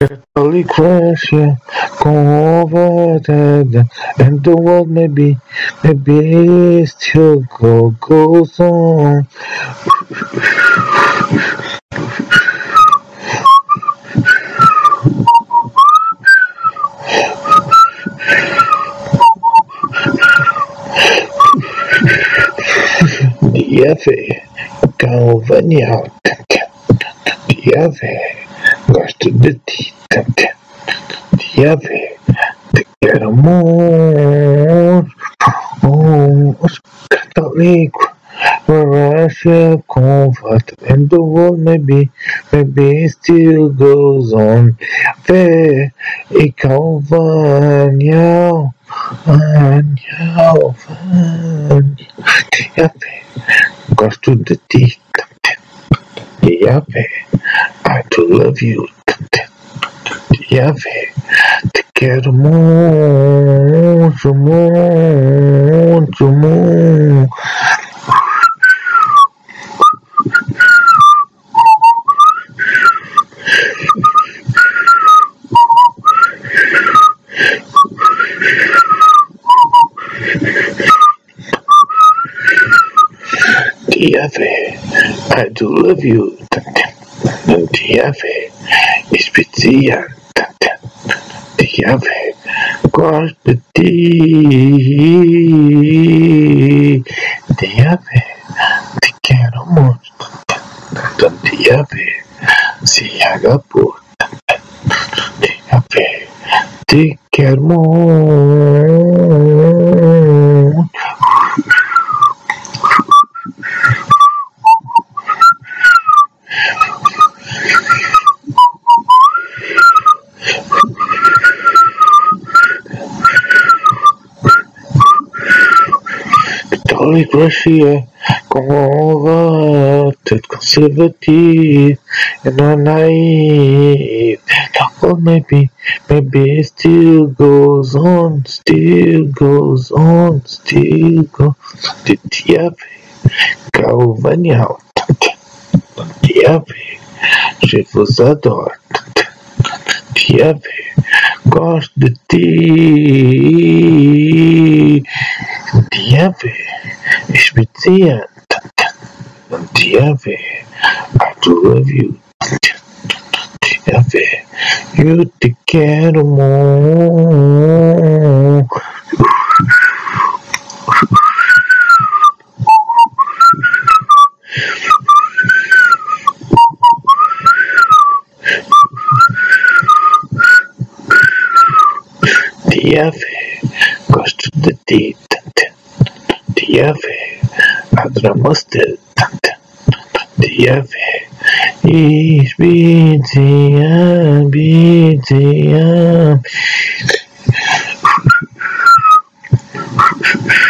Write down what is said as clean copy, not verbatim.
Holy crashing, converted, and the world maybe still goes on. Dieve, Calvania, Dieve, gosto de ti, Dieve, te quero muito, os católicos. Russia comfort and the world maybe still goes on. Fe e Calvania, Vania, Vania, gosto de ti, Yahweh, I do love you, Yahweh, te quero muito, muito, muito. Yahweh, I do love you, Yahweh, especial, Yahweh, gosto de ti, Yahweh, te quero muito, Yahweh, se haga por, Yahweh, te quero muito. Catholic Russia, converted conservative, and not naive. Or maybe it still goes on, still goes on, still goes. Diabo, Calvania, Diabo, je vous adore. Diabo, gosto de ti. Diabo, especial. Diabo, I do love you. Diabo, eu te quero muito. Diabo, gosto de ti. Diabo, adoramos te. Diabo, especial.